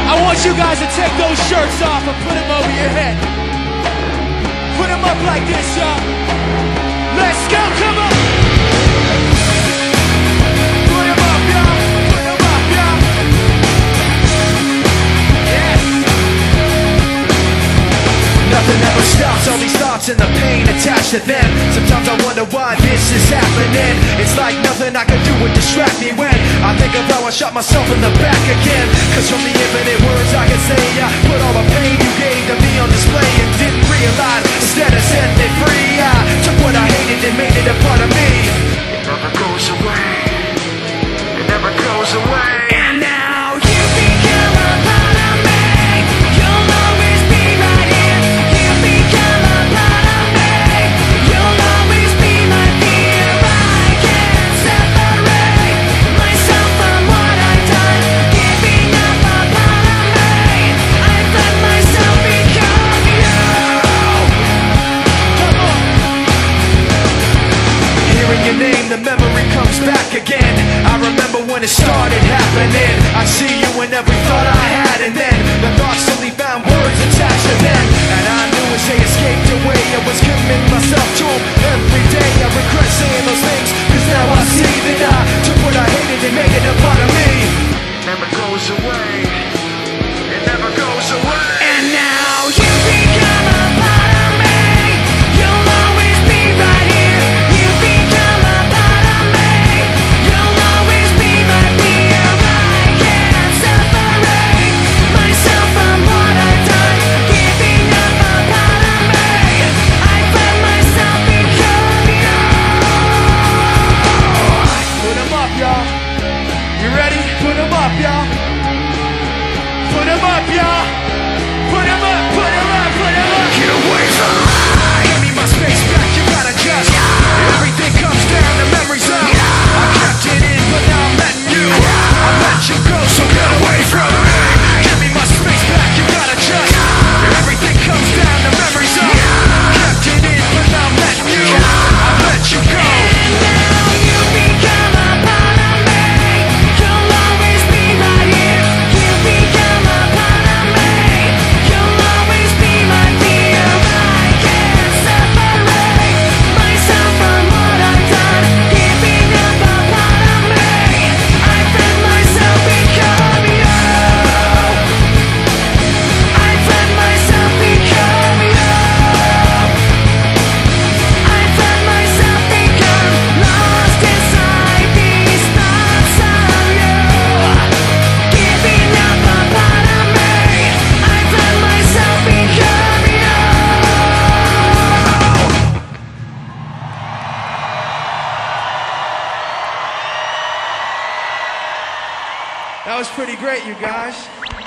I want you guys to take those shirts off and put them over your head. Put them up like this, y'all. Let's go, come on. Put them up, y'all. Put them up, y'all. Yeah. Nothing ever stops, all these thoughts and the pain attached to them. Sometimes I wonder why this is happening. It's like nothing I can do would distract me when I think of how I shot myself in the back again. Cause from the infinite words I can say, I put all the pain you gave to me on display and didn't realize, instead of setting it free, I took what I hated and made it a part of me. It never goes away. It never goes away. And now you become a part of me. You'll always be right here. You become a part of me. You'll always be my fear. I can't separate myself from what I've done. Giving up a part of me. I've let myself become you. Come on. Hearing your name, the memory comes back again. I remember when it started happening. I see you in every thought I had, and then the thoughts only found words attached to them. And I knew as they escaped away, I was committing myself to them every day. I regret saying those things, cause now I see that I took what I hated and made it a part of me. It never goes away. It never goes away. And now you become a part of me. You'll always be right here. You become a part of me. You'll always be my fear. I can't separate myself from what I've done. Giving up a part of me. I've let myself become you. Put them up, y'all. You ready? Put them up, y'all. Put them up, y'all. Put them up, put them up, put them up. Get away from me. Give me my space back, you gotta just. Everything comes down to memories of. I kept it in, but now I'm letting you. I let you go, so get away from me. Give me my space back, you gotta just. Everything comes down to memories of. Kept it in, but now I'm letting you. I let you go. Now you become a part of me. You'll always be right here. You become a part of me. You'll always be my fear. I can't separate myself from what I've done. Giving up a part of me. I've let myself become you. I've let myself become you. I've let myself become lost inside these thoughts of you. Giving up a part of me. I've let myself become you. That was pretty great, you guys.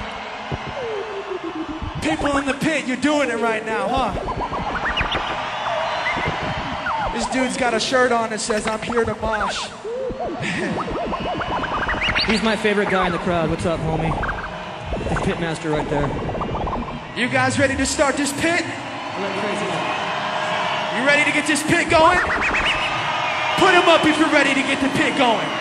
People in the pit, you're doing it right now, huh? This dude's got a shirt on that says, I'm here to mosh. He's my favorite guy in the crowd. What's up, homie? The pitmaster right there. You guys ready to start this pit? You ready to get this pit going? Put them up if you're ready to get the pit going.